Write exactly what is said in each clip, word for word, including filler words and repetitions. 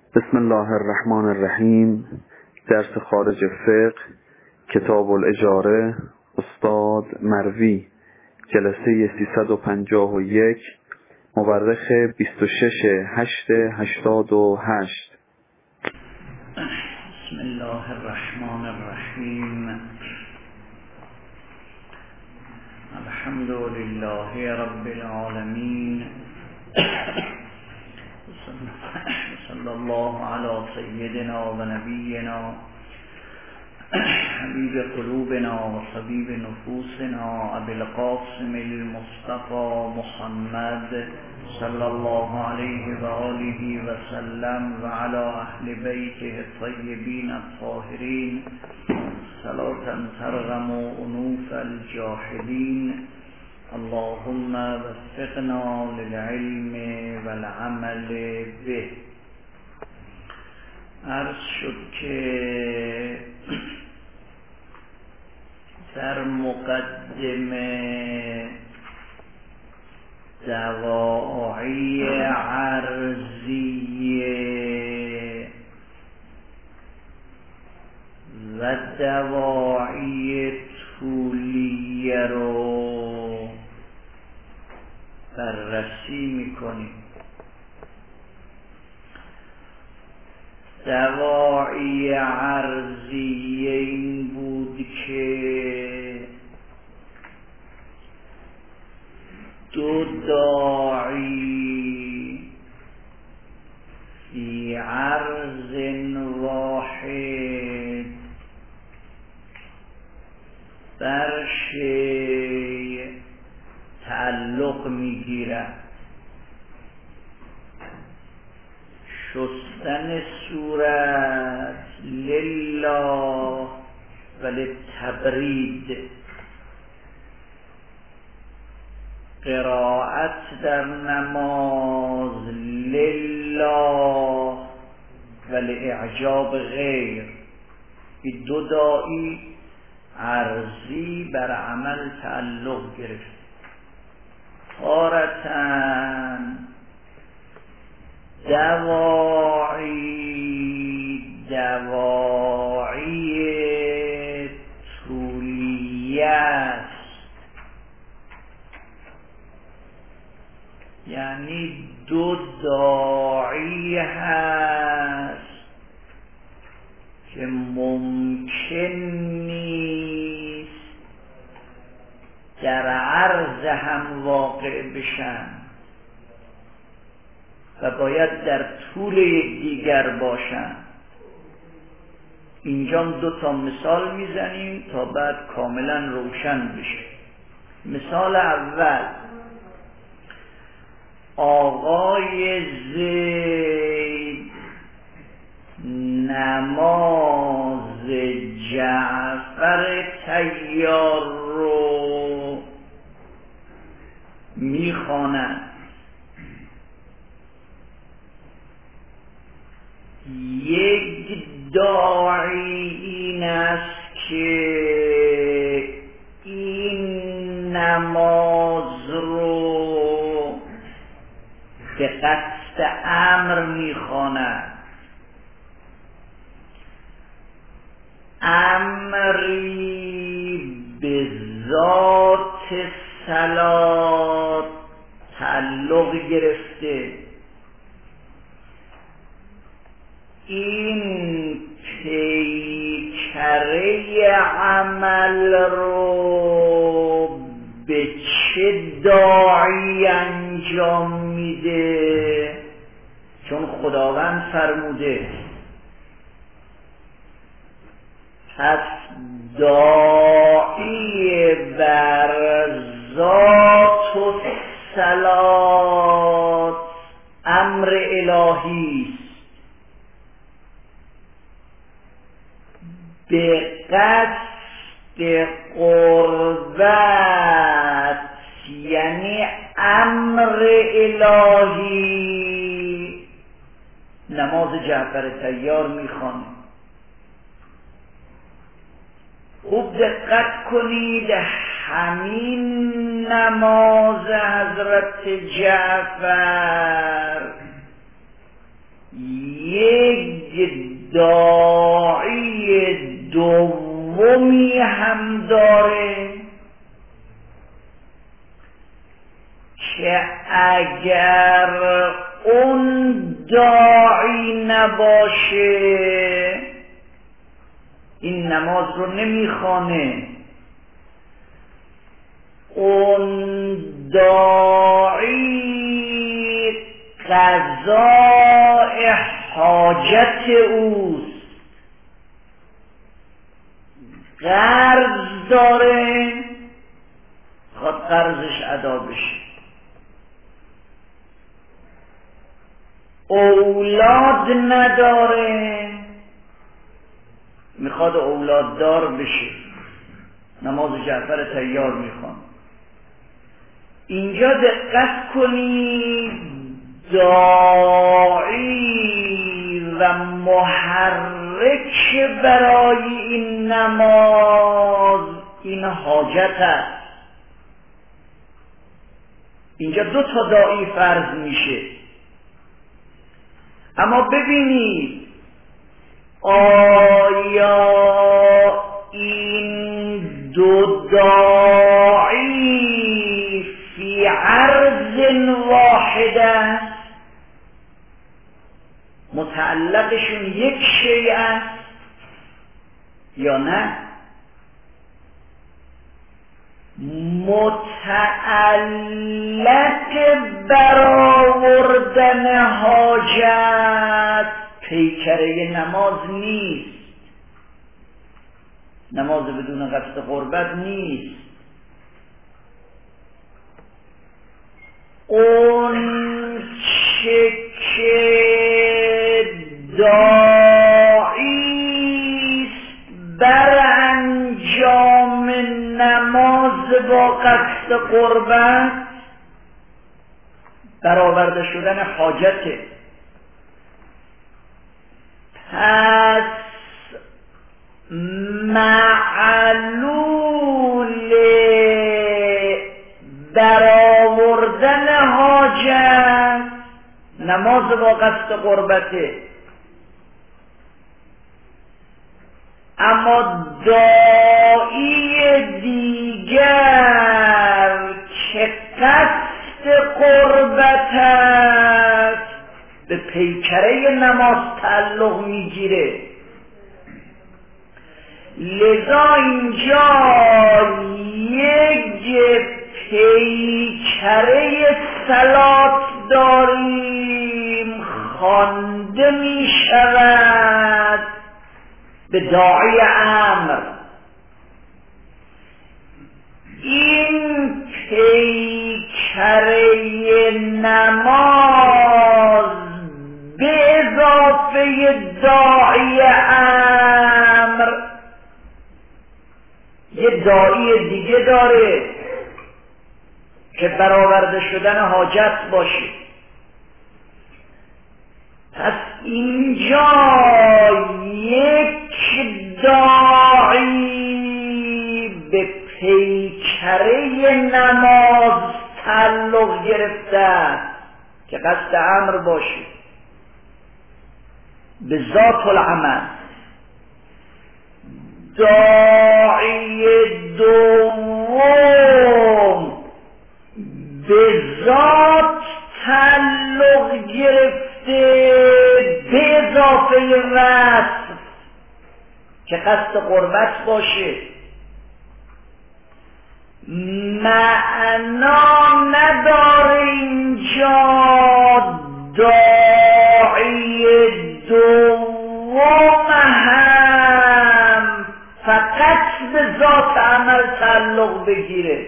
بسم الله الرحمن الرحیم. درس خارج فقه، کتاب الاجاره، استاد مروی، جلسه سیصد و پنجاه و یک، مورخ بیست و شش هشت هشتاد و هشت. بسم الله الرحمن الرحیم. الحمد لله رب العالمین. صلی الله علی سیدنا و نبینا حبیب قلوبنا و طبیب نفوسنا ابی القاسم المصطفى محمد صلی الله علیه و آله و سلم و علی اهل بیته الطیبین الطاهرین صلاة ترغم انوف الجاحدین. اللهم وفقنا للعلم والعمل به. عرض شد که در مقدمه دواعی عرضیه و دواعی طولیه رو بررسی میکنیم. دواعی عرضیه این بود که دو داعی فی عرض واحد بر شیء تعلق میگیرد. شستن صورت لله و للتبرید، قرائت در نماز لله و لإعجاب غیر، این دو داعی عرضی بر عمل تعلق گرفت. تارتاً دواعی دواعی طولیه است، یعنی دو داعی هست که ممکن نیست در عرض هم واقع بشن و باید در طول یکدیگر باشن. اینجا دو تا مثال میزنیم تا بعد کاملا روشن بشه. مثال اول، آقای زید نماز جعفر طیار رو میخواند. یک داعی این است که این نماز رو به قصد امر میخواند، امری به ذات صلات تعلق گرفته. این پیکره عمل رو به چه داعی انجام میده؟ چون خداوند فرموده. پس داعی بر ذات و صلات امر الهی است، به قصد قربت، یعنی امر الهی نماز جعفر طیار میخوانه. خوب دقت کنید، همین نماز حضرت جعفر یک داعی دومی هم داره که اگر اون داعی نباشه این نماز رو نمیخوانه. اون داعی قضاء حاجت اوست، قرض داره، خواهد قرضش ادا بشه، اولاد نداره، میخواد اولاد دار بشه، نماز جعفر طیار میخوان. اینجا دقت کنید، داعی و محرک برای این نماز این حاجت است. اینجا دو تا داعی فرض میشه. اما ببینید آیا این دو داعی فی عرض واحد است، متعلقشون یک شیء است یا نه؟ متعلق برآوردن حاجت پیکره نماز نیست، نماز بدون قصد قربت نیست. اون چه که داعیست بر انجام نماز با قصد قربت برآورده شدن حاجته. پس معلول برآوردن حاجت نماز با قصد قربته. اما داعی دیگر که قصد قربت است به پیکره نماز تعلق میگیره. لذا اینجا یک پیکره صلات داریم خوانده می شود به داعی امر. این پیکره نماز به اضافه داعی امر یه داعی دیگه داره که برآورده شدن حاجت باشه. پس اینجا یک داعی به پیکره نماز تعلق گرفته که قصد امر باشه به ذات العمل. داعی دوم به ذات تعلق گرفته به اضافه وصف که قصد قربت باشه. معنا نداره اینجا داعی دوم هم فقط به ذات عمل تعلق بگیره،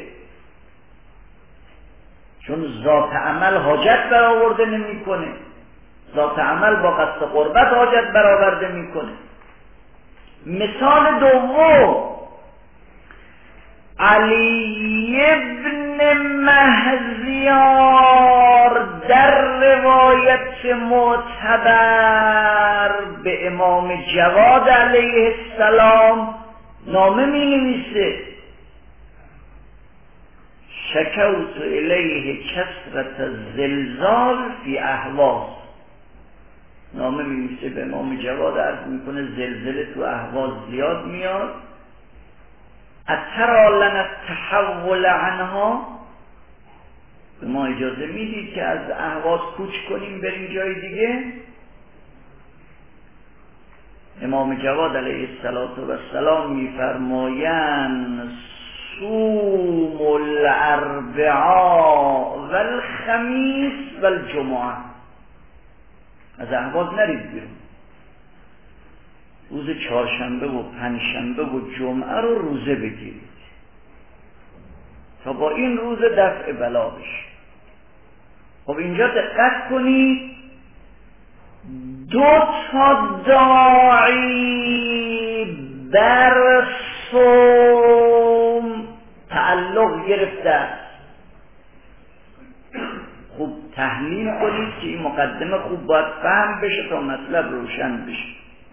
چون ذات عمل حاجت برآورده نمیکنه، ذات عمل با قصد قربت حاجت برآورده میکنه. مثال دوم علی ابن مهزیار در روایت معتبر به امام جواد علیه السلام نامه می نویسه: شکوت الیه کثرت الزلزال فی اهواز. نامه می‌نویسه به امام جواد، عرض میکنه زلزله تو اهواز زیاد میاد، اترا لنا التحول عنها، به ما اجازه میدید که از اهواز کوچ کنیم بریم جای دیگه؟ امام جواد علیه السلام میفرمایند صوم الاربعاء و الخمیس و الجمعه، از اهواز نرید بیرون، روز چهارشنبه و پنجشنبه و جمعه رو روزه بگیرید تا با این روز دفع بلا بشه. خب اینجا دقت کنید، دو تا داعی بر صوم تعلق گرفته است. خوب تحلیل کنید که این مقدمه خوب باید فهم بشه تا مطلب روشن بشه.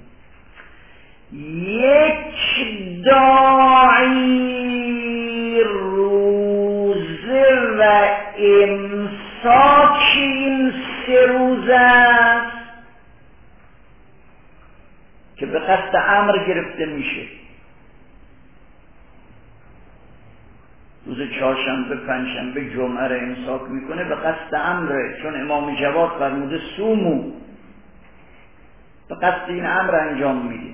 یک داعی روزه و امساک این سه روز است که به قصد امر گرفته میشه. روز چهارشنبه پنجشنبه جمعه را امساک میکنه به قصد امره، چون امام جواد فرموده سومو، به قصد این امر انجام میده.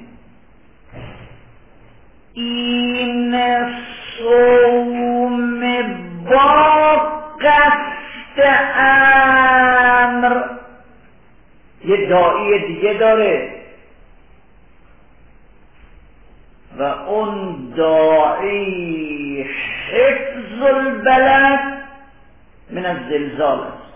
این صوم با قصد امر یه داعی دیگه داره و اون داعی حفظ البلد من الزلزال است.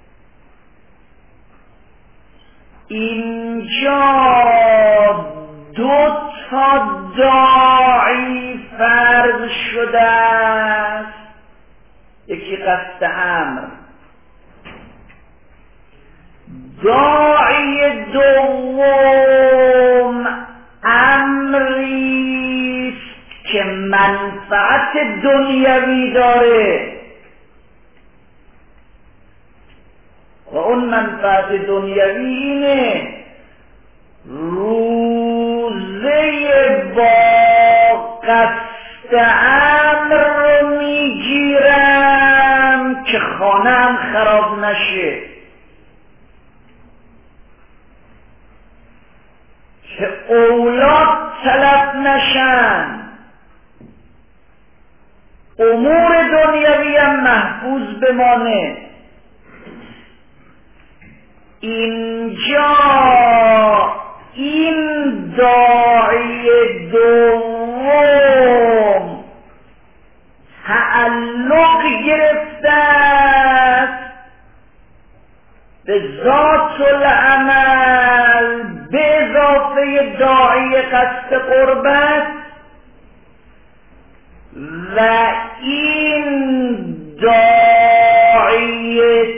اینجا دو تا داعی فرض شده است، یکی قصد امر، داعی دوم امری که منفعت دنیوی داره و اون منفعت دنیوی اینه روزه با قصد امر رو میگیرم که خانه‌ام خراب نشه، که اولاد تلف نشن، امور دنیوی هم محفوظ بمانه. اینجا این داعی دوم تعلق گرفته است به ذات العمل به اضافه داعی قصد قربت، و این داعی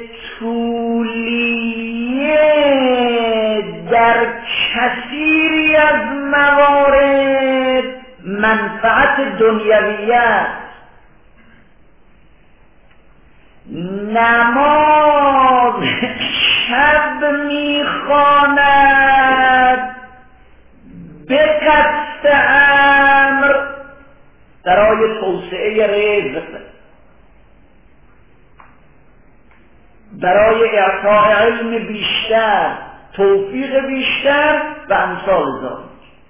طولیه در کثیری از موارد منفعت دنیویت. نماز شب میخواند به قصد امر برای توسعه رزق، برای اعطاء علم بیشتر، توفیق بیشتر و امثال ذلک.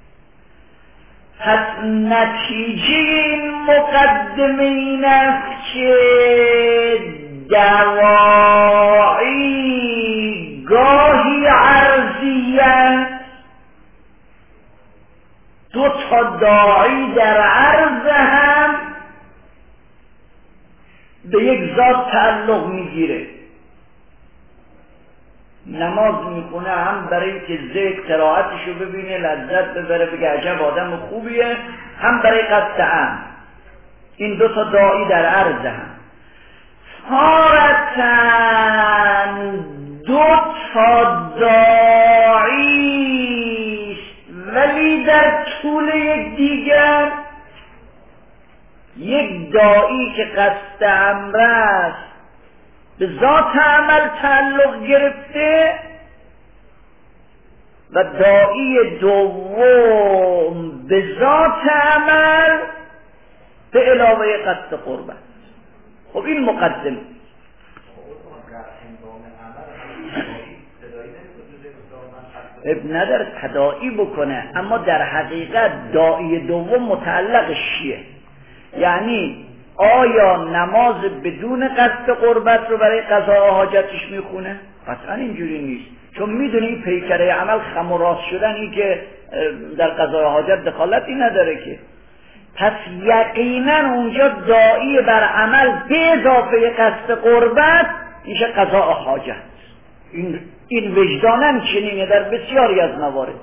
پس نتیجه این مقدمه این است که دواعی گاهی عرضیت، دو تا داعی در عرض هم به یک ذات تعلق میگیره. نماز میخونه هم برای اینکه ذکر قرائتشو ببینه لذت ببره بگه عجب آدم خوبیه، هم برای قصد هم. این دو تا داعی در عرض هم تارتن دو تا داعی ولی در طول یک دیگر یک داعی که قصد امر است به ذات عمل تعلق گرفته و داعی دوم به ذات عمل به علاوه قصد قربت. خب این مقدمه. اب نداره تداعی بکنه، اما در حقیقت داعی دوم متعلق چیه؟ یعنی آیا نماز بدون قصد قربت رو برای قضاء حاجتش میخونه؟ قطعا اینجوری نیست، چون میدونی این پیکره عمل خم و راست شدن این که در قضاء حاجت دخالتی نداره که. پس یقینا اونجا داعی بر عمل به اضافه قصد قربت میشه قضاء حاجت. این این وجدانن چنینه در بسیاری از موارد.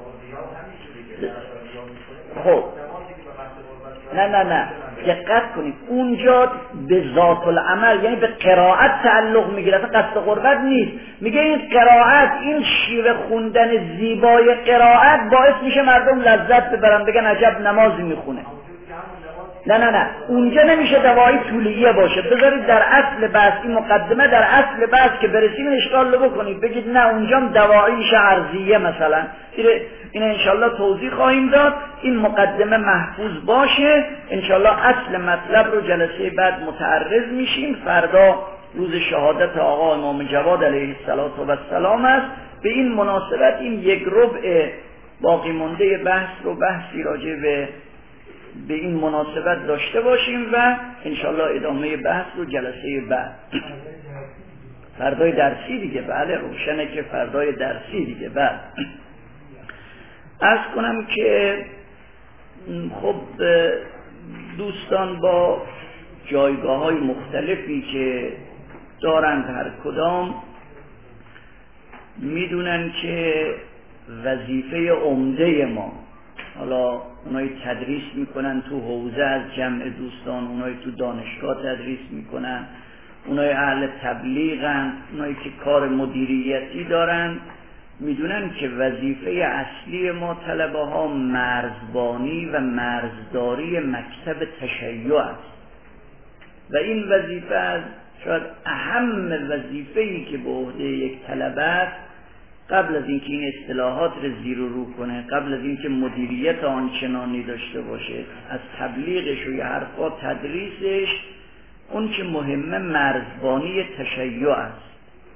خب نه نه نه دقت کنید، اونجا به ذات العمل یعنی به قرائت تعلق میگیره، قصد قربت نیست. میگه این قرائت، این شیوه خوندن زیبای قرائت باعث میشه مردم لذت ببرن، بگن عجب نمازی میخونه. نه نه نه اونجا نمیشه دواعی طولیه باشه. بذارید در اصل بحث، این مقدمه در اصل بحث که برسیم این اشکال رو بکنید، بگید نه اونجا دواعی میشه عرضیه مثلا. این انشالله توضیح خواهیم داد. این مقدمه محفوظ باشه، انشالله اصل مطلب رو جلسه بعد متعرض میشیم. فردا روز شهادت آقا امام جواد علیه السلام است. به این مناسبت این یک ربع باقی مونده بحث رو بحثی راجع به به این مناسبت داشته باشیم و انشالله ادامه بحث رو جلسه بعد. فردای درسی دیگه، بله روشنه که فردای درسی دیگه. بعد عرض کنم که خب دوستان با جایگاه های مختلفی که دارند هر کدام میدونن که وظیفه عمده ما، حالا اونایی تدریس میکنن تو حوزه از جمع دوستان، اونایی تو دانشگاه تدریس میکنن، اونایی اهل تبلیغن، اونایی که کار مدیریتی دارن، میدونن که وظیفه اصلی ما طلبه ها مرزبانی و مرزداری مکتب تشیع است و این وظیفه از شاید اهم وظیفه‌ای که به عهده یک طلبه است، قبل از اینکه این اصطلاحات رو زیر و رو کنه، قبل از اینکه مدیریت آنچنانی داشته باشه، از تبلیغش و یه حرفا تدریسش، اون که مهمه مرزبانی تشیع است.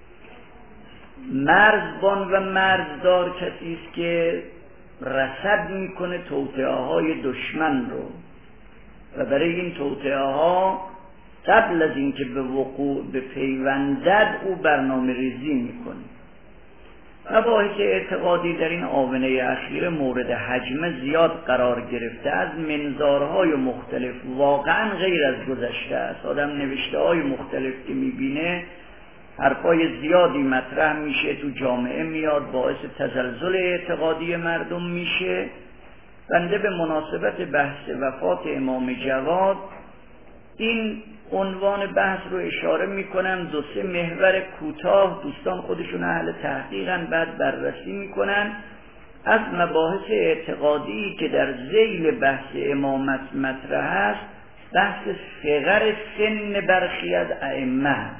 مرزبان و مرزدار کسی است که رصد میکنه توطئه های دشمن رو و برای این توطئه ها قبل از اینکه به وقوع بپیوندد او برنامه ریزی میکنه. مباحث اعتقادی در این آونة اخیر مورد حجم زیاد قرار گرفته، از منظارهای مختلف، واقعا غیر از گذشته است. آدم نوشته های مختلف که میبینه، حرفای زیادی مطرح میشه، تو جامعه میاد، باعث تزلزل اعتقادی مردم میشه. بنده به مناسبت بحث وفات امام جواد این عنوان بحث رو اشاره میکنم، دو سه محور کوتاه، دوستان خودشون اهل تحقیقن، بعد بررسی میکنن از مباحث اعتقادی که در ذیل بحث امامت مطرح است. بحث صغر سن برخی از ائمه است.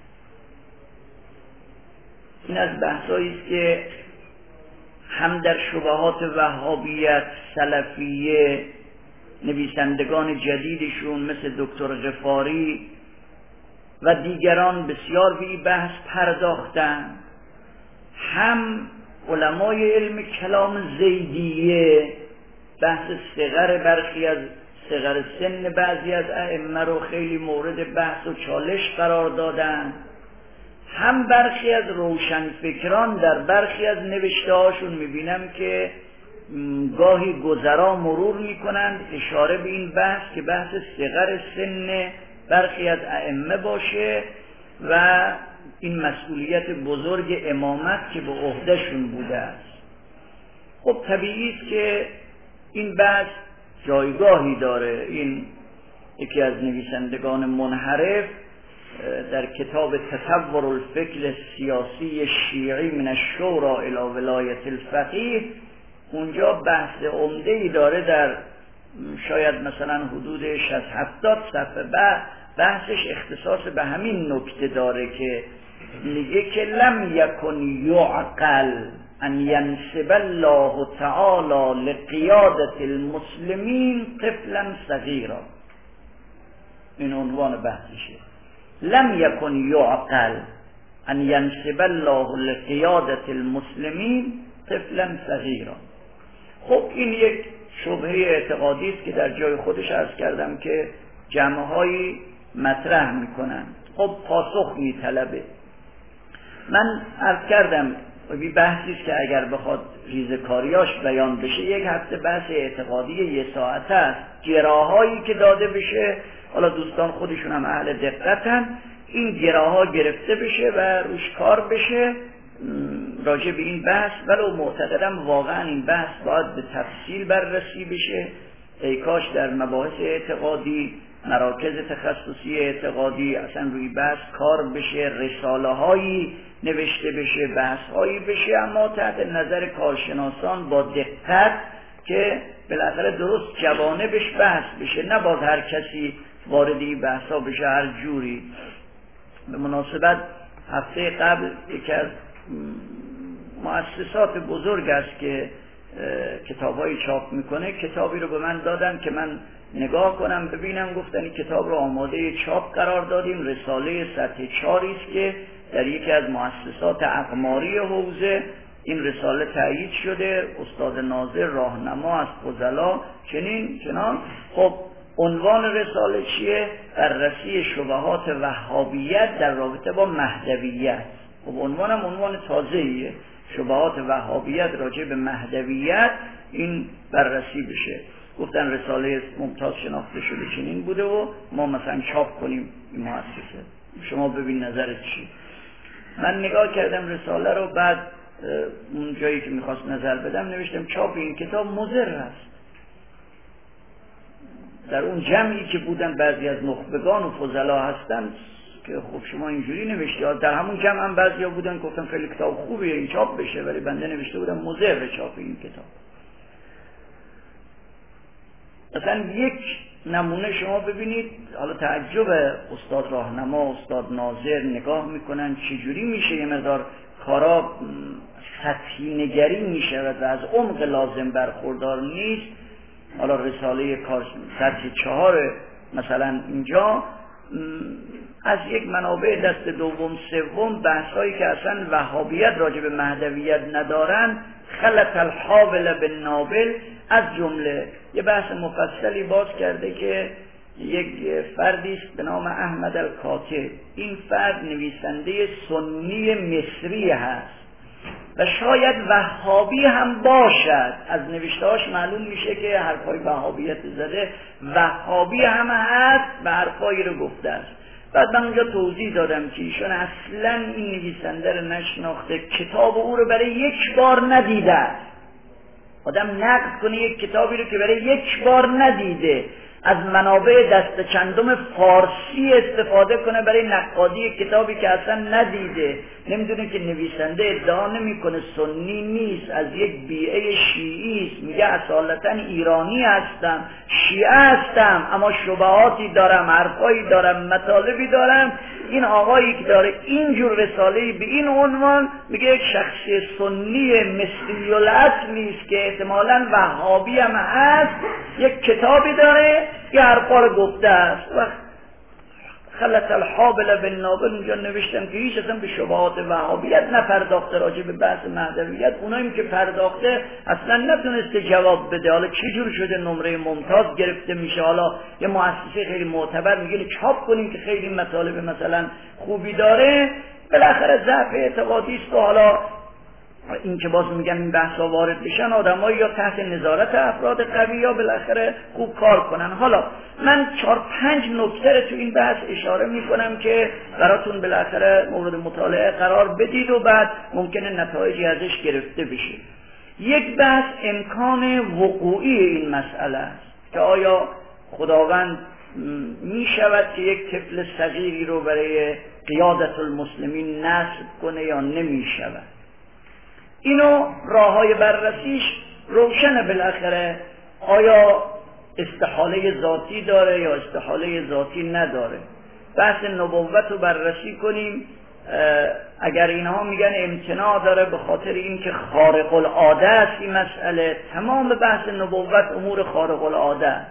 این از بحثایی است که هم در شبهات وهابیت، سلفیه، نویسندگان جدیدشون مثل دکتر غفاری و دیگران بسیار به این بحث پرداختن، هم علمای علم کلام زیدیه بحث صغر برخی از صغر سن بعضی از ائمه رو خیلی مورد بحث و چالش قرار دادن، هم برخی از روشنفکران در برخی از نوشته هاشون میبینم که گاهی گذرا مرور میکنند اشاره به این بحث که بحث صغر سن برخی از ائمه باشه و این مسئولیت بزرگ امامت که به عهدهشون بوده است. خب طبیعی است که این بحث جایگاهی داره. این یکی از نویسندگان منحرف در کتاب تصور الفکر السیاسی شیعی من الشورى الی ولایت الفقیه اونجا بحث عمده‌ای داره، در شاید مثلا حدود شصت هفتاد صفحه بعد بحثش اختصاص به همین نکته داره که میگه که لم یکن یعقل ان ینسب الله تعالی لقیادة المسلمین طفلا صغیرا. این عنوان بحثشه. لم یکن یعقل ان ینسب الله لقیادة المسلمین طفلا صغیرا. خب این یک شبهه اعتقادی است که در جای خودش عرض کردم که جمعهایی مطرح میکنن. خب پاسخ میطلبه. من عرض کردم بی بحثی است که اگر بخواد ریزکاریاش بیان بشه یک هفته بحث اعتقادی یه ساعته است. گراهایی که داده بشه، حالا دوستان خودشون هم اهل دقتن، این گراها گرفته بشه و روش کار بشه راجع به این بحث. ولو معتقدم واقعا این بحث باید به تفصیل بررسی بشه. ای کاش در مباحث اعتقادی، مراکز تخصصی اعتقادی اصلا روی بحث کار بشه، رساله هایی نوشته بشه، بحث هایی بشه، اما تحت نظر کارشناسان با دقت که بالاخره درست جوانبش بحث بشه، نه باز هر کسی وارد این بحث ها بشه هر جوری. به مناسبت هفته قبل یکی از مؤسسات بزرگ است که کتاب‌های چاپ میکنه کتابی رو به من دادن که من نگاه کنم ببینم. گفتن این کتاب رو آماده چاپ قرار دادیم. رساله سطح چهاری است که در یکی از مؤسسات اقماری حوزه این رساله تایید شده. استاد ناظر راهنما از فضلا چنین چنان. خب عنوان رساله چیه؟ بررسی شبهات وهابیت در رابطه با مهدویت. خب عنوانم عنوان تازه‌ایه، شبهات وهابیت راجع به مهدویت، این بررسی بشه. گفتن رساله ممتاز شناخته شده چنین بوده و ما مثلا چاپ کنیم این مؤسسه، شما ببین نظرت چی. من نگاه کردم رساله رو، بعد اون جایی که میخواست نظر بدم نوشتم چاپ این کتاب مضر است. در اون جمعی که بودن بعضی از نخبگان و فضلا هستن که خب شما اینجوری نوشتی، در همون جمع هم بعضی ها بودن گفتن خیلی کتاب خوبیه این چاپ بشه، ولی بنده نوشته بودم مضر چاپ این کتاب. مثلا یک نمونه شما ببینید، حالا تعجب استاد راهنما، استاد ناظر نگاه میکنن چجوری میشه یه مقدار کارا سطحی نگری میشه و از عمق لازم برخوردار نیست. حالا رساله کار سطح چهار مثلا اینجا از یک منابع دست دوم سوم بحثایی که اصلا وهابیت راجع به مهدویت ندارن، خلط الحابل بالنابل، از جمله یه بحث مفصلی باز کرده که یک فردی است به نام احمد الکاتب. این فرد نویسنده سنی مصری هست و شاید وهابی هم باشد. از نوشتهاش معلوم میشه که حرفای وهابیت زده، وهابی هم هست و حرفایی رو گفته است. بعد من اونجا توضیح دادم که ایشون اصلا این نویسنده رو نشناخته، کتاب او رو برای یک بار ندیده. آدم نقد کنه یک کتابی رو که برای یک بار ندیده، از منابع دست چندم فارسی استفاده کنه برای نقادی کتابی که اصلا ندیده، نمیدونه که نویسنده ادعا نمیکنه سنی نیست، از یک بیعه شیعی است، میگه اصالتا ایرانی هستم، شیعه هستم، اما شبهاتی دارم، حرفایی دارم، مطالبی دارم. این آقایی که داره اینجور رساله‌ای به این عنوان، میگه یک شخصی سنی مصری الاصلی است که احتمالاً وهابی هم هست، یک کتابی داره یه حرفا رو گفته است. و خلط الحابل بالنابل اونجا نوشتم که هیچ اصلا به شبهات وهابیت نپرداخته راجع به بحث مهدویت. اونایی که پرداخته اصلا نتونسته جواب بده. حالا چه جور شده نمره ممتاز گرفته میشه؟ حالا یه مؤسسه خیلی معتبر میگه چاپ کنیم که خیلی مطالب مثلا خوبی داره، بالاخره ضعف اعتقادی است. و حالا این که باز میگم این بحثا وارد بشن آدمایی یا تحت نظارت افراد قوی یا بالاخره خوب کار کنن. حالا من چهار پنج نکته تو این بحث اشاره میکنم که براتون بالاخره مورد مطالعه قرار بدید و بعد ممکنه نتایجی ازش گرفته بشه. یک بحث امکان وقوعی این مسئله است که آیا خداوند میشود که یک طفل صغیری رو برای قیادت المسلمین نصب کنه یا نمیشود. اینو راههای بررسیش روشنه بالاخره. آیا استحاله ذاتی داره یا استحاله ذاتی نداره؟ بحث نبوت رو بررسی کنیم، اگر اینها میگن امتناع داره به خاطر اینکه خارق العاده است این مسئله، تمام بحث نبوت امور خارق العاده است.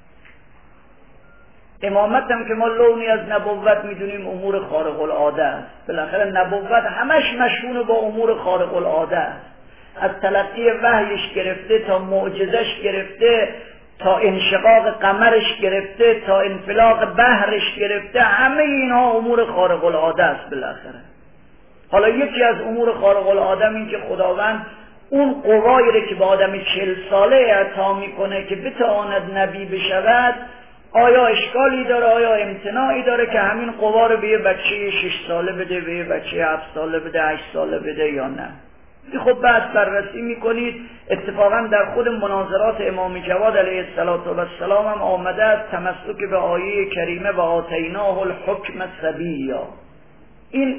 امامت هم که ما لونی از نبوت میدونیم امور خارق العاده است. بالاخره نبوت همش مشمول با امور خارق العاده است، از تلقی وحیش گرفته تا معجزش گرفته تا انشقاق قمرش گرفته تا انفلاق بحرش گرفته، همه اینها امور خارق العاده است. بالاخره حالا یکی از امور خارق العاده این که خداوند اون قوایی رو که به آدم چهل ساله اعطا میکنه که بتواند نبی بشود، آیا اشکالی داره، آیا امتناعی داره که همین قوا رو به یه بچه شش ساله بده، به یه بچه هفت ساله بده، هشت ساله بده یا نه؟ خب بحث بررسی میکنید. اتفاقا در خود مناظرات امام جواد علیه السلام هم آمده است تمسک به آیه کریمه و آتیناه الحکم صبیا. این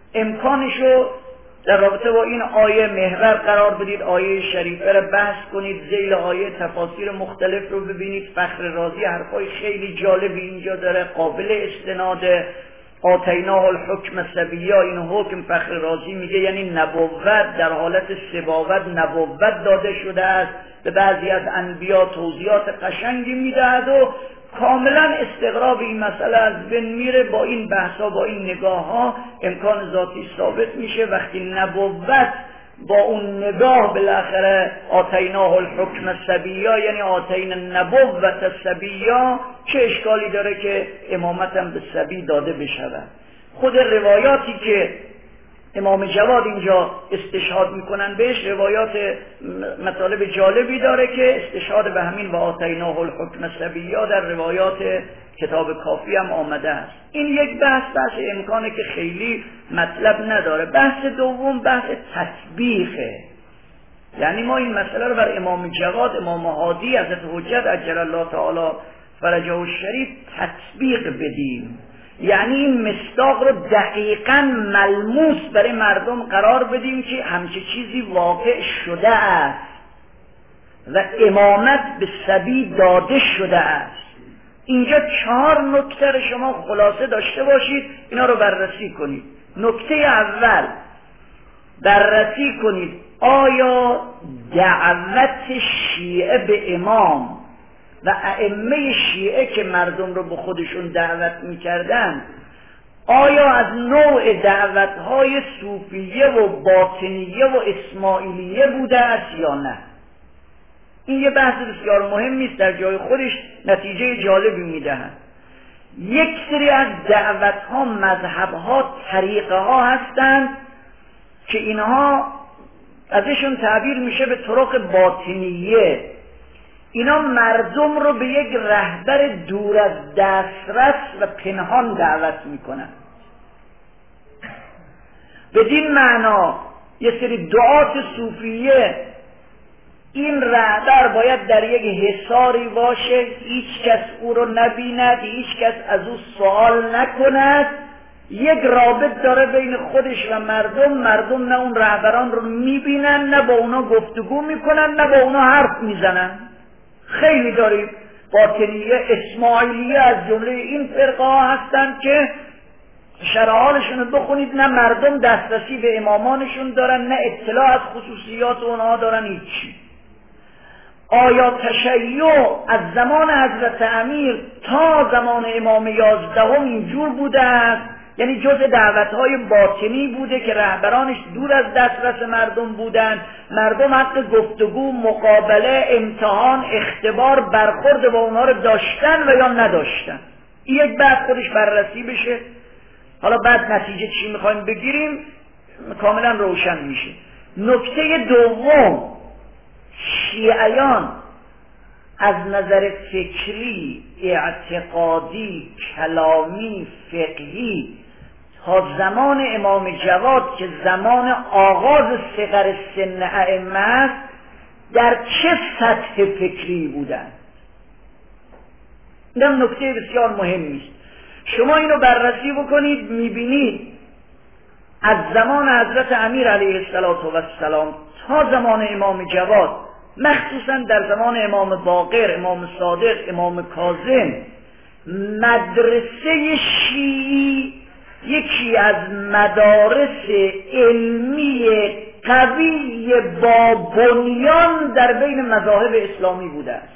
امکانشو در رابطه با این آیه محور قرار بدید، آیه شریفه رو بحث کنید، ذیل آیه تفاسیر مختلف رو ببینید. فخر رازی حرفای خیلی جالبی اینجا داره قابل استناده. آتیناه الحکم صبیا، این حکم فخر رازی میگه یعنی نبوت در حالت سباوت نبوت داده شده است، به بعضی از انبیا توضیحات قشنگی میدهد و کاملا استقراب این مسئله از بین میره. با این بحثا با این نگاه ها امکان ذاتی ثابت میشه. وقتی نبوت با اون نگاه بالاخره آتیناه الحکم صبیا یعنی آتین نبوت صبیا، چه اشکالی داره که امامت هم به صبی داده بشود؟ خود روایاتی که امام جواد اینجا استشهاد میکنن بهش روایات مطالب جالبی داره که استشهاد به همین و آتیناه الحکم صبیا در روایات کتاب کافی هم آمده است. این یک بحث بحث امکانه که خیلی مطلب نداره. بحث دوم بحث تطبیقه، یعنی ما این مسئله رو بر امام جواد، امام هادی حضرت حجت عجل الله تعالی فرجه الشریف تطبیق بدیم، یعنی این مصداق رو دقیقاً ملموس برای مردم قرار بدیم که همچه چیزی واقع شده است و امامت به صبی داده شده است. اینجا چهار نکته رو شما خلاصه داشته باشید، اینا رو بررسی کنید. نکته اول بررسی کنید آیا دعوت شیعه به امام و ائمه شیعه که مردم رو به خودشون دعوت میکردن آیا از نوع دعوتهای صوفیه و باطنیه و اسماعیلیه بوده است یا نه؟ این یه بحث بسیار مهمی است، در جای خودش نتیجه جالبی میدهند. یک سری از دعوتها، مذهبها، طریقه ها هستند که اینها ازشون تعبیر میشه به طرق باطنیه. اینا مردم رو به یک رهبر دور از دسترس و پنهان دعوت میکنن. بدین معنا یه سری دعات صوفیه این رهبر باید در یک حصاری باشه، هیچ کس او رو نبیند، هیچ کس از او سوال نکند، یک رابط داره بین خودش و مردم. مردم نه اون رهبران رو میبینن، نه با اونا گفتگو میکنن، نه با اونا حرف میزنن. خیلی داریم باطنیه، اسماعیلیه از جمله این فرقه ها هستن که شرحالشون رو بخونید، نه مردم دسترسی به امامانشون دارن، نه اطلاع از خصوصیات اونها دارن، هیچی. آیا تشیع از زمان حضرت امیر تا زمان امام یازدهم اینجور بوده است؟ یعنی جز دعوتهای باطنی بوده که رهبرانش دور از دسترس مردم بودند، مردم حق گفتگو، مقابله، امتحان، اختبار، برخورد با اونها رو داشتن و یا نداشتن؟ این یک بحث خودش بررسی بشه. حالا بعد نتیجه چی میخوایم بگیریم کاملا روشن میشه. نکته دوم، شیعیان از نظر فکری، اعتقادی، کلامی، فقهی تا زمان امام جواد که زمان آغاز صغر سن ائمه است در چه سطح فکری بودند؟ این نکته بسیار مهمی است. شما اینو بررسی بکنید میبینید از زمان حضرت امیر علیه السلام تا زمان امام جواد، مخصوصا در زمان امام باقر، امام صادق، امام کاظم، مدرسه شیعی یکی از مدارس علمی قوی با بنیان در بین مذاهب اسلامی بوده است.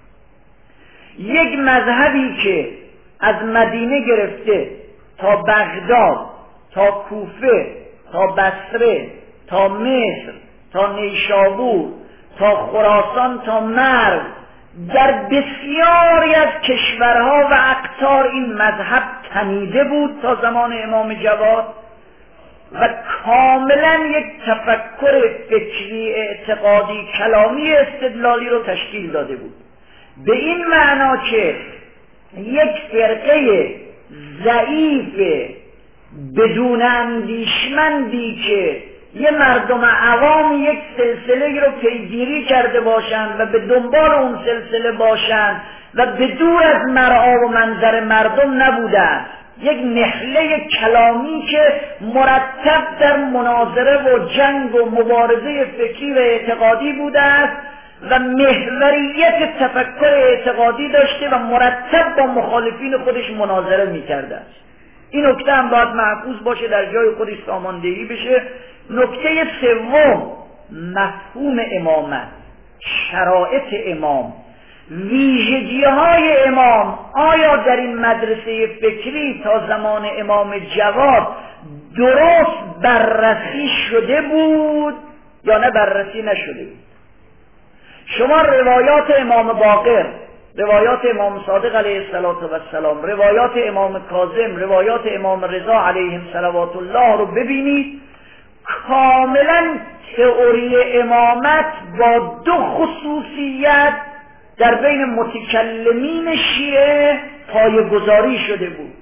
یک مذهبی که از مدینه گرفته تا بغداد، تا کوفه، تا بصره، تا مصر، تا نیشابور، تا خراسان، تا مرو، در بسیاری از کشورها و اقطار این مذهب تنیده بود تا زمان امام جواد و کاملا یک تفکر فکری، اعتقادی، کلامی، استدلالی رو تشکیل داده بود، به این معنا که یک فرقه ضعیف بدون اندیشمندی که یه مردم عوام یک سلسله رو پیگیری کرده باشند و به دنبال اون سلسله باشند و به دور از مرعا و منظر مردم نبودند، یک نحله کلامی که مرتب در مناظره و جنگ و مبارزه فکری و اعتقادی بوده است و محوریت تفکر اعتقادی داشته و مرتب با مخالفین خودش مناظره می‌کرده است. این نکته هم باید محفوظ باشه، در جای خودش ساماندهی بشه. نکته سوم، مفهوم امامت، شرایط امام، ویژگی های امام. آیا در این مدرسه فکری تا زمان امام جواد درست بررسی شده بود یا نه بررسی نشده بود؟ شما روایات امام باقر، روایات امام صادق علیه السلام، روایات امام کاظم، روایات امام رضا علیهم صلوات الله رو ببینید، کاملا تئوری امامت با دو خصوصیت در بین متکلمین شیعه پایه‌گذاری شده بود.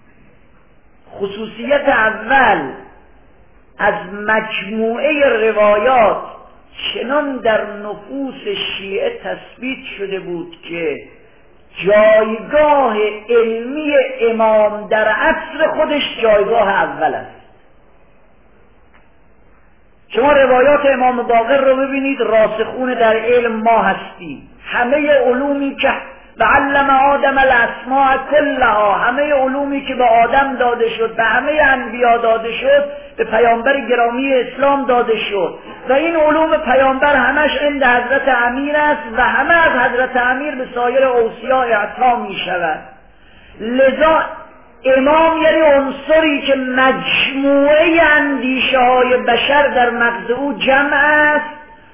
خصوصیت اول، از مجموعه روایات چنان در نفوس شیعه تثبیت شده بود که جایگاه علمی امام در عصر خودش جایگاه اول است. شما روایات امام باقر رو ببینید، راسخون در علم ما هستیم، همه علومی که و علم آدم الاسماء کلها، همه علومی که به آدم داده شد، به همه انبیا داده شد، به پیامبر گرامی اسلام داده شد و این علوم پیامبر همش عند حضرت امیر است و همه از حضرت امیر به سایر اوصیا اعطا می شود. لذا امام یعنی عنصری که مجموعه اندیشه های بشر در مغز او جمع است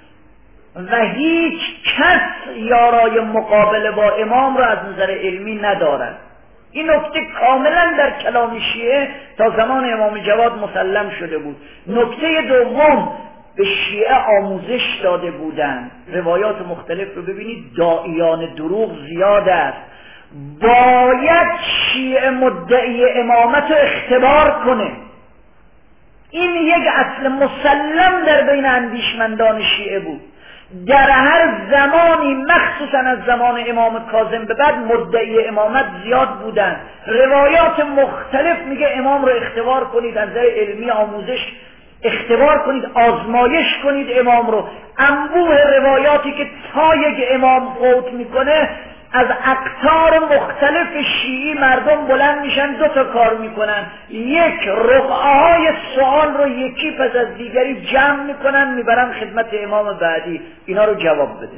و هیچ کس یارای مقابله با امام را از نظر علمی ندارد. این نکته کاملا در کلام شیعه تا زمان امام جواد مسلم شده بود. نکته دوم، به شیعه آموزش داده بودند. روایات مختلف رو ببینید، داعیان دروغ زیاد است. باید شیعه مدعی امامت رو اختبار کنه. این یک اصل مسلم در بین اندیشمندان شیعه بود. در هر زمانی، مخصوصا از زمان امام کاظم به بعد، مدعی امامت زیاد بودن. روایات مختلف میگه امام رو اختبار کنید، از نظر علمی آموزش اختبار کنید، آزمایش کنید امام رو. انبوه روایاتی که تا یک امام فوت میکنه از اقطار مختلف شیعی مردم بلند میشن، دو تا کار میکنن: یک، رقعه‌های سوال رو یکی پس از دیگری جمع میکنن میبرن خدمت امام بعدی، اینا رو جواب بده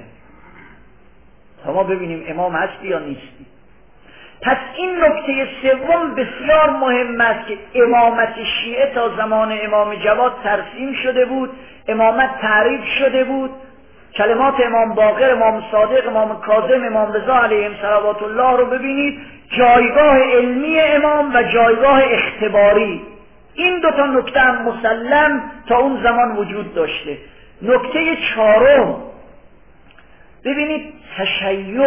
تا ما ببینیم امام هستی یا نیستی. پس این نکته سوم بسیار مهم است که امامت شیعه تا زمان امام جواد ترسیم شده بود، امامت تعریف شده بود. کلمات امام باقر، امام صادق، امام کاظم، امام رضا علیهم صلوات الله رو ببینید، جایگاه علمی امام و جایگاه اختباری. این دو تا نکته هم مسلم تا اون زمان وجود داشته. نکته چهارم، ببینید تشیع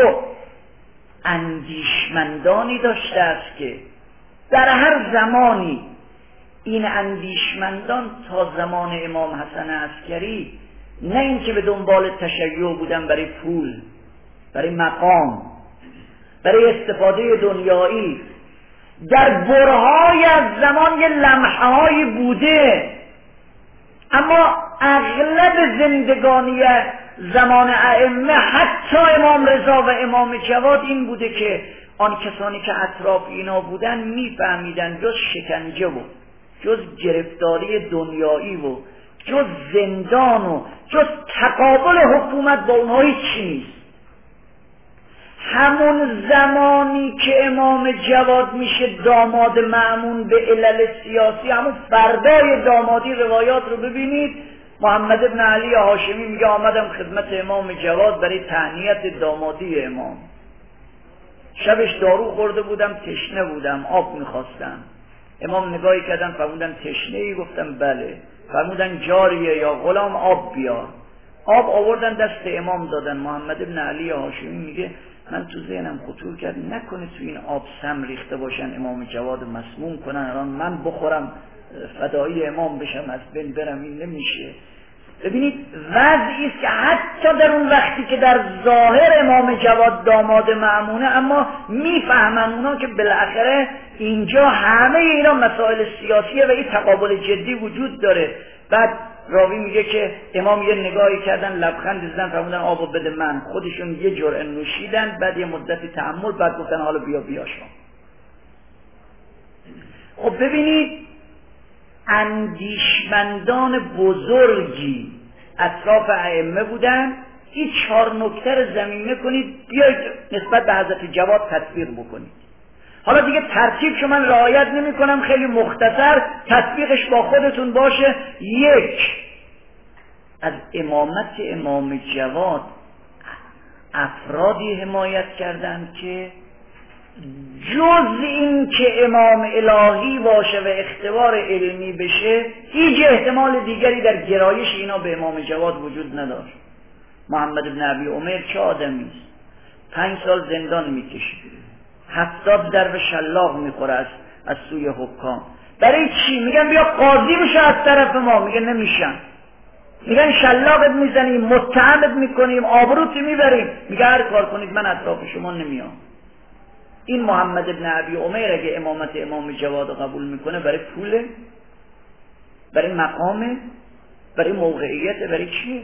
اندیشمندانی داشته است که در هر زمانی این اندیشمندان تا زمان امام حسن عسکری نه اینکه به دنبال تشیع بودن برای پول، برای مقام، برای استفاده دنیایی، در برهای از زمان یه لمحه هایی بوده، اما اغلب زندگانی زمان ائمه حتی امام رضا و امام جواد این بوده که آن کسانی که اطراف اینا بودن میفهمیدن جز شکنجه و جز گرفتاری دنیایی و جز زندان و جز تقابل حکومت با اونها هیچی نیست. همون زمانی که امام جواد میشه داماد مأمون به علل سیاسی، همون فردای دامادی روایات رو ببینید، محمد ابن علی هاشمی میگه آمدم خدمت امام جواد برای تهنیت دامادی امام. شبش دارو خورده بودم، تشنه بودم، آب میخواستم. امام نگاهی کردن فرمودن تشنه ای؟ گفتم بله. فرمودن جاریه یا غلام آب بیار. آب آوردن دست امام دادن. محمد ابن علی هاشمی میگه من تو ذهنم خطور کرد نکنه تو این آب سم ریخته باشن امام جواد مسموم کنن الان من بخورم فدایی امام بشم از بین برم، این نمیشه. ببینید وضعی است که حتی در اون وقتی که در ظاهر امام جواد داماد مأمونه، اما میفهمن اونا که بالاخره اینجا همه اینا مسائل سیاسیه و این تقابل جدی وجود داره. بعد راوی میگه که امام یه نگاهی کردن، لبخند زدن، فرمودن آبو بده من. خودشون یه جرعه نوشیدن، بعد یه مدتی تأمل، بعد گفتن حالا بیا بیا شما. خب ببینید اندیشمندان بزرگی اطراف ائمه بودن. این چهار نکته رو زمینه کنید، بیایید نسبت به حضرت جواد تطبیق بکنید. حالا دیگه ترتیب که من رعایت نمی کنم، خیلی مختصر تطبیقش با خودتون باشه. یک، از امامت امام جواد افرادی حمایت کردند که جز این که امام الهی باشه و اختبار علمی بشه هیچ احتمال دیگری در گرایش اینا به امام جواد وجود نداشت. محمد بن ابی عمر چه آدمی است؟ پنج سال زندان میکشه، هفتاد ضرب شلاق میخوره از از سوی حکام. برای چی؟ میگن بیا قاضی بشه از طرف ما، میگن نمیشن. میگن شلاقت میزنیم، متهمت میکنیم، آبروت میبریم، میگه هر کار کنید من اطراف شما نمیام. این محمد ابن ابی عمر اگه امامت امام جواد قبول میکنه برای پوله؟ برای مقامه؟ برای موقعیت؟ برای چیه؟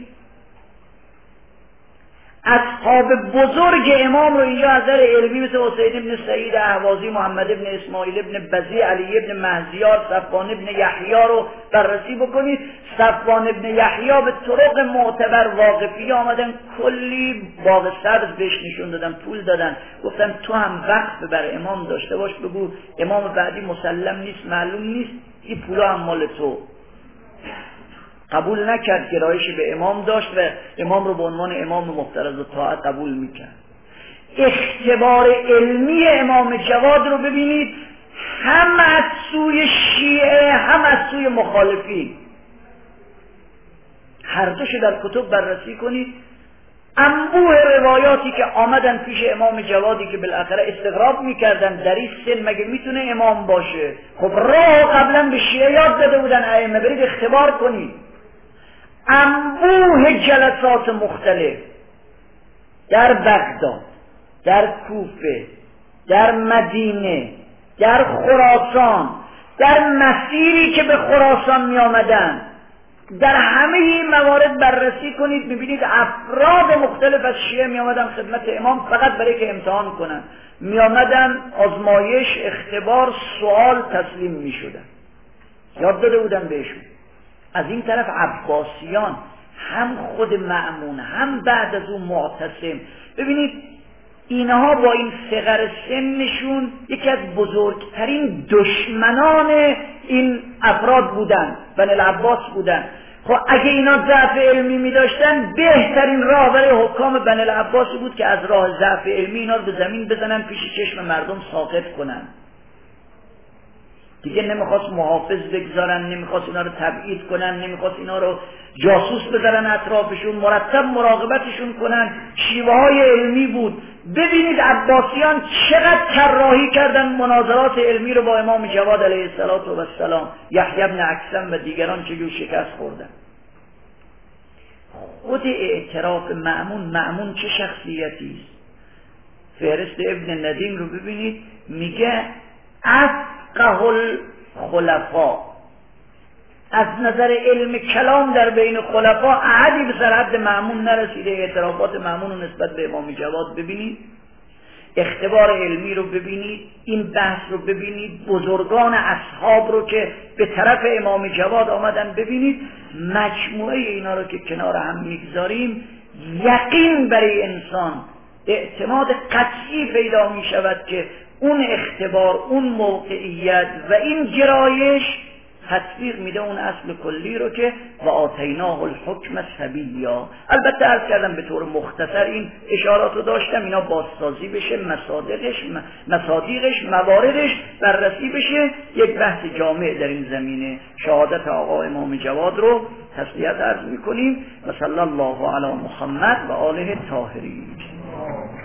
اصحاب بزرگ امام رو اینجا از نظر علمی مثل حسین ابن سعید اهوازی، محمد ابن اسماعیل ابن بزی، علی ابن مهزیار، صفوان ابن یحیی رو بررسی بکنید. صفوان ابن یحیی به طرق معتبر واقفی آمدن، کلی باغ سبز بهش نشون دادن، پول دادن، گفتن تو هم وقف بر امام داشته باش، بگو امام بعدی مسلم نیست، معلوم نیست، این پولا هم مال تو. قبول نکرد، گرایشی به امام داشت و امام رو به عنوان امام مفترض و طاعت قبول میکرد. اختبار علمی امام جواد رو ببینید، هم از سوی شیعه هم از سوی مخالفین، هر دوش در کتب بررسی کنید. انبوه روایاتی که آمدن پیش امام جوادی که بالاخره استغراب میکردن در این سن مگه میتونه امام باشه؟ خب راه قبلا به شیعه یاد داده بودن ائمه، برید اختبار کنید. انبوه جلسات مختلف در بغداد، در کوفه، در مدینه، در خراسان، در مسیری که به خراسان می آمدن، در همه این موارد بررسی کنید، میبینید افراد مختلف از شیعه می آمدن خدمت امام فقط برای که امتحان کنن، می آمدن آزمایش، اختبار، سوال تسلیم می شدن، یاد داده بودن بهشون. از این طرف عباسیان، هم خود مأمون هم بعد از اون معتصم، ببینید اینها با این صغر سنشون یکی از بزرگترین دشمنان این افراد بودن، بنی العباس بودن. خب اگه اینا ضعف علمی می داشتن، بهترین راه برای حکام بنی العباس بود که از راه ضعف علمی اینا رو به زمین بزنن، پیش چشم مردم ساقط کنن. دیگه نمیخواست محافظ بگذارن، نمیخواست اینا رو تبعید کنن، نمیخواست اینا رو جاسوس بذارن اطرافشون، مرتب مراقبتشون کنن. شیوه های علمی بود. ببینید عباسیان چقدر طراحی کردن مناظرات علمی رو با امام جواد علیه السلام، یحیی بن اکثم و دیگران چجور شکست خوردن. خود اعتراف مأمون، مأمون چه شخصیتی است؟ فهرست ابن ندیم رو ببینید، میگه افقه الخلفاء، از نظر علم کلام در بین خلفا احدی به سرحد مأمون نرسیده. اعترافات مأمون رو نسبت به امام جواد ببینید، اختبار علمی رو ببینید، این بحث رو ببینید، بزرگان اصحاب رو که به طرف امام جواد آمدن ببینید. مجموعه اینا رو که کنار هم میگذاریم، یقین برای انسان، اعتماد قطعی پیدا می شود که اون اختبار، اون موقعیت و این گرایش تطبیق میده اون اصل کلی رو که و آتیناه الحکم صبیا. البته عرض کردم به طور مختصر این اشارات رو داشتم، اینا بازسازی بشه، مصادیقش مصادیقش مواردش بررسی بشه. یک بحث جامع در این زمینه شهادت آقا امام جواد رو تسلیت عرض میکنیم و صلی الله علی محمد و آله الطاهرین.